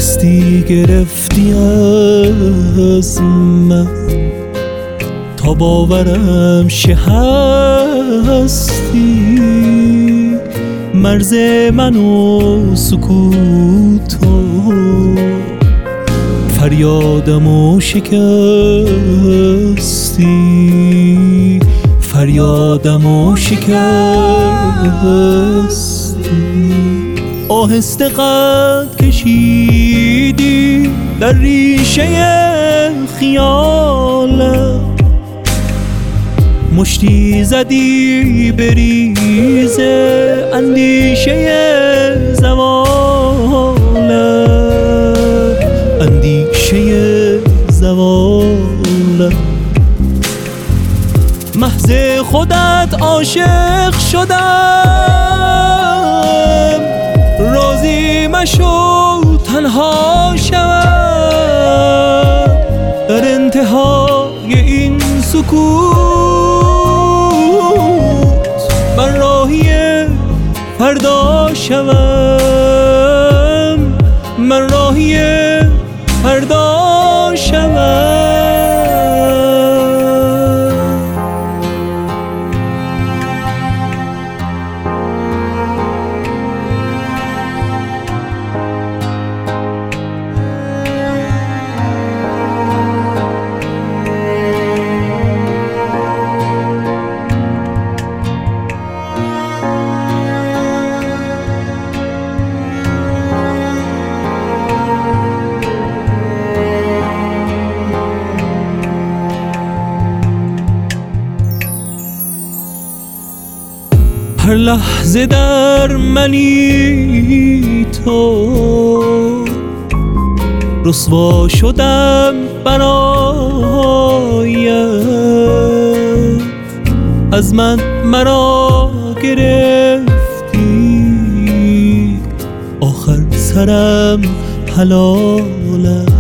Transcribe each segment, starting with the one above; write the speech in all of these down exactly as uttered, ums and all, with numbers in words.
دستی گرفتی از من تا باورم شه هستی، مرز من و سکوت و فریادم و شکستی، فریادم و شکستی. آهسته قد کشیدی در ریشه خیالم، مشتی زدی بریز اندیشه زوالم، اندیشه زوالم. محض خودت عاشق شدم، راضی مشو تنها شوم در انتهای این سکوت. من راهی فردا شوم، من راهی فردا شوم. هر لحظه در منی تو، رسوا شدم برایت، از من مرا گرفتی، آخر سرم حلالت،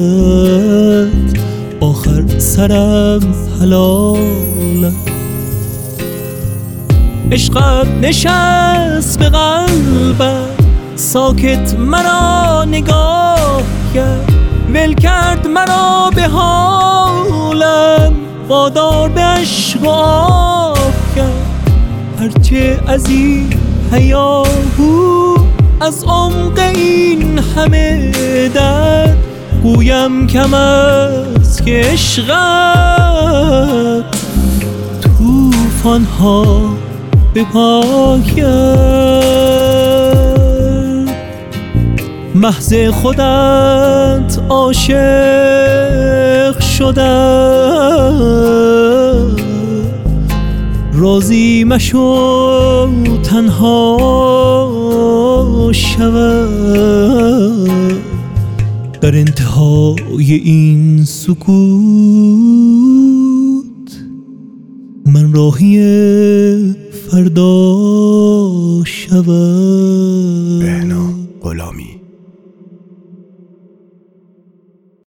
آخر سرم حلالت. عشقت نشست به قلبم، ساکت مرا نگاه کرد، ول کرد مرا به حالم، وادار به عشق و آب کرد. هرچه از این هیاهو از عمق این همه درد، گویم کم است که عشقت طوفان‌ها به پایم. محض خودت عاشق شدم، راضی مشو تنها شوم در انتهای این سکوت. من راهی فردا شوم.